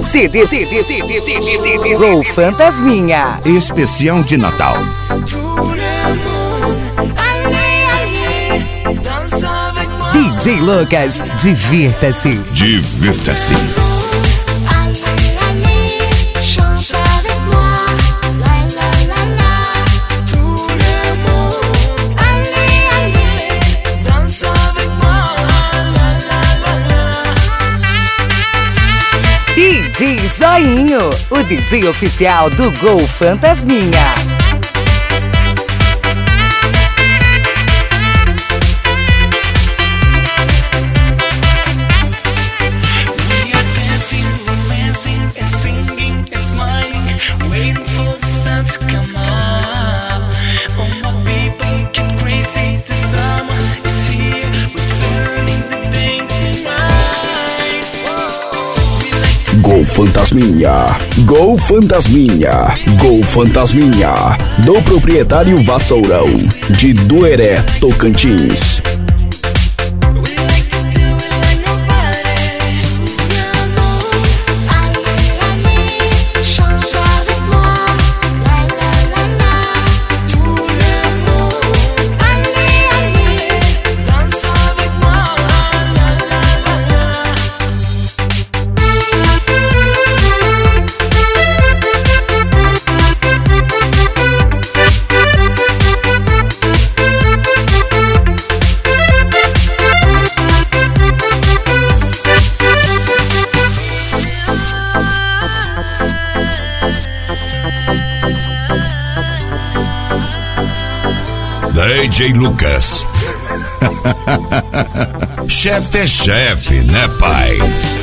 CD Gol Fantasminha. Especial de Natal. DJ Lucas, divirta-se. Divirta-se. DJ Zoinho, o DJ oficial do Gol Fantasminha. Gol Fantasminha, Gol Fantasminha, Gol Fantasminha, do proprietário Vassourão, de Dueré, Tocantins. DJ Lucas. Chefe é chefe, né, pai?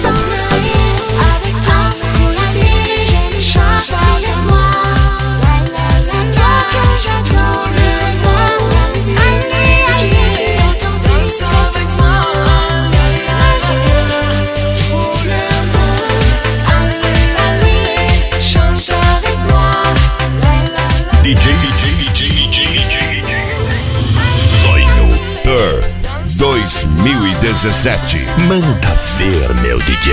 DJ 2017. Manda ver, meu DJ.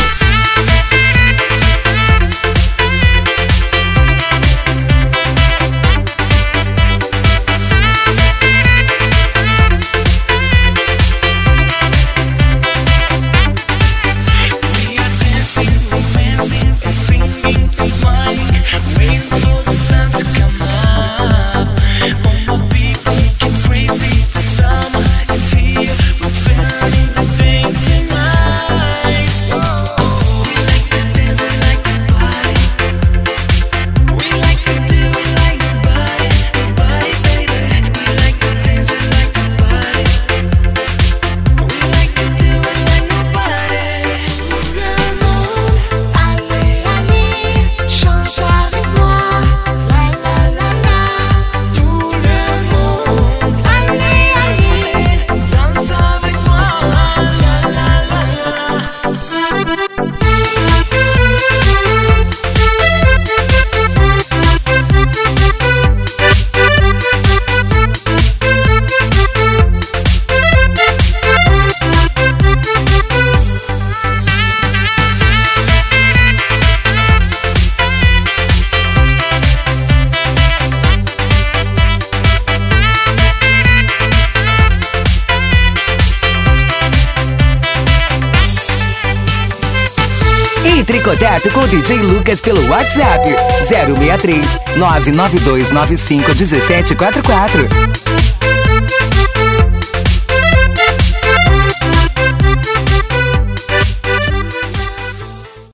Entre em contato com o DJ Lucas pelo WhatsApp 063 99295 1744.